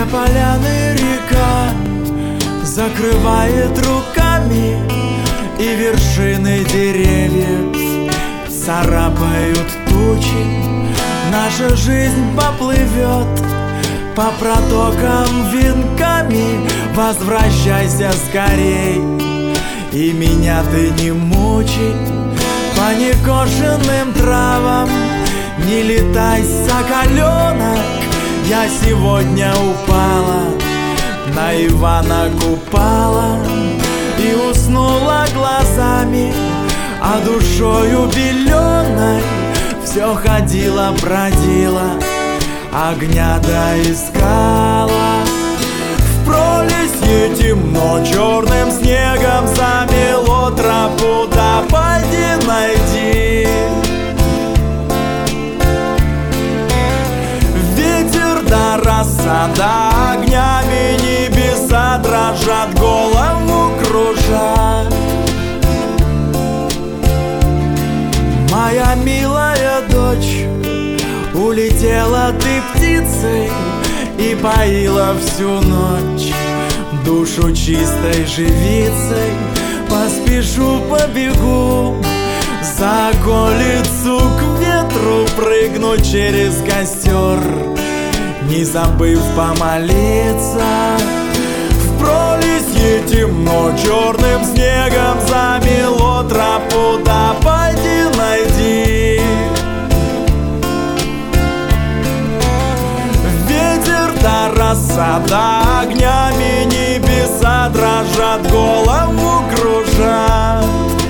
поляны река закрывает руками, и вершины деревьев царапают тучи. Наша жизнь поплывет по протокам венками. Возвращайся скорей, и меня ты не мучай. По некошенным травам не летай, соколенок. Я сегодня упала на Ивана Купала и уснула глазами, а душою беленой все ходила, бродила, огня доискала. В пролесье темно, черным снегом замело тропу, да пойди найди. Ветер да роса, да огнями небеса дрожат, голову кружат. Моя милая дочь, улетела ты птицей и поила всю ночь душу чистой живицей. Поспешу, побегу за околицу, к ветру прыгну через костер, не забыв помолиться. В пролесье темно, черным снегом замело тропу, да пойди найди. Ветер да роса, да огнями небеса дрожат, голову кружат.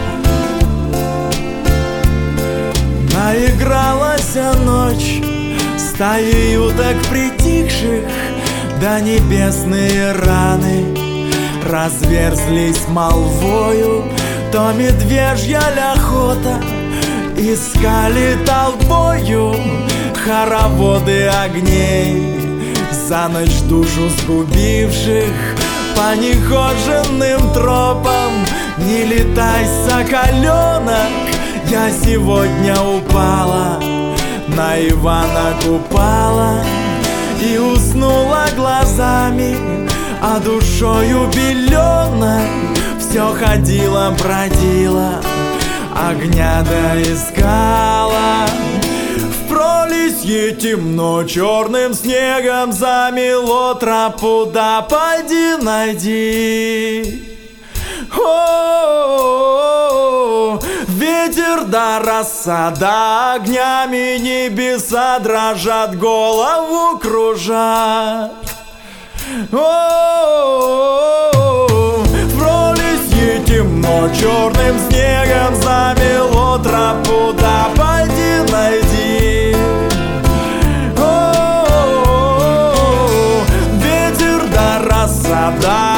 Наигралась ночь стаи уток притихших, да небесные раны разверзлись молвою. То медвежья охота искали толпою хороводы огней, за ночь душу сгубивших. По нехоженным тропам не летай, соколенок. Я сегодня упала на Ивана Купала и уснула глазами, а душою беленой все ходила, бродила, огня доискала. В пролесье темно, черным снегом замело тропу, да пойди найди. О-о-о-о, ветер да роса, да огнями небеса дрожат, голову кружат. О-о-о-о, в пролесье темно, черным снегом замело тропу, да пойди найди. О-о-о-о, ветер да роса, да